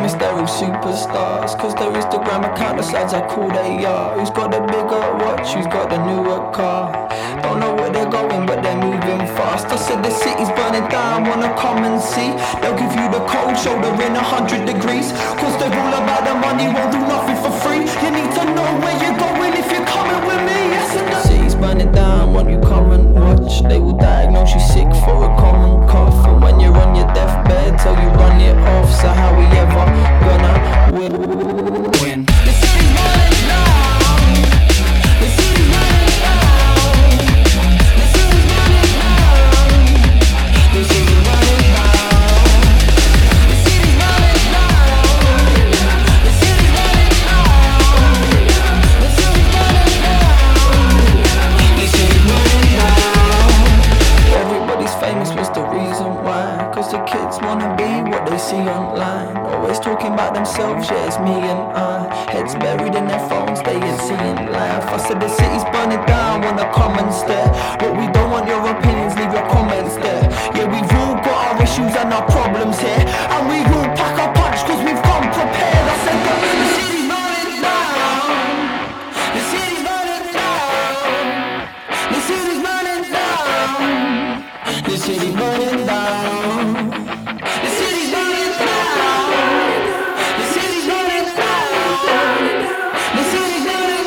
famous, they're all superstars, cause their Instagram account decides how cool they are. Who's got the bigger watch, who's got the newer car? Don't know where they're going, but they're moving fast. I said the city's burning down, wanna come and see. They'll give you the cold shoulder in 100 degrees, cause they're all about the money, won't do nothing for free. You need to know where you're going if you're coming with me. Yes, the city's burning down, won't you come and watch? They will diagnose you sick for a common cough, and when you're on your deathbed, tell you run it off. So how we ever gonna win? The city's burning down. The city's burning down. The city's burning down. The city's burning down. The city's burning down. The city's burning down. The city's burning down. The city's burning down. Everybody's famous was the reason why, cause the kids wanna be what they see online. Always talking about themselves, yeah, it's me and I. Heads buried in their phones, they ain't seeing life. I said the city's burning down, wanna come and stare, but we don't want your opinions, leave your comments there. Yeah, we've all got our issues and our problems here, and we all pack our punch cause we've come prepared. I said the city's burning down. The city's burning down. The city's burning down. The city's burning down. The city's burning down. The city's burning down. The city's burning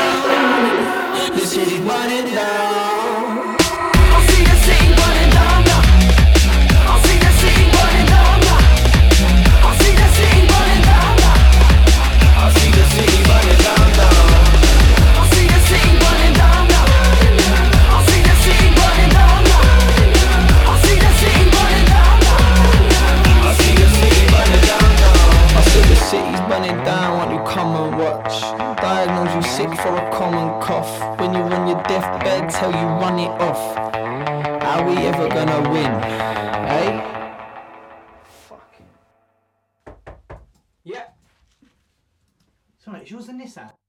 down. The city's burning down. I see the city burning down now. I see the city burning down now. I see the city burning down now. I see the city burning down now. I see the city burning down now. I see the city burning down now. I see the city burning down now. I see the city burning down now. I said the city's burning down, won't you come and watch? Diagnose you sick for a common cough. When you're on your deathbed, tell you run it off. How we ever gonna win? Eh? Fucking. Yeah. Sorry, it's yours and this ad.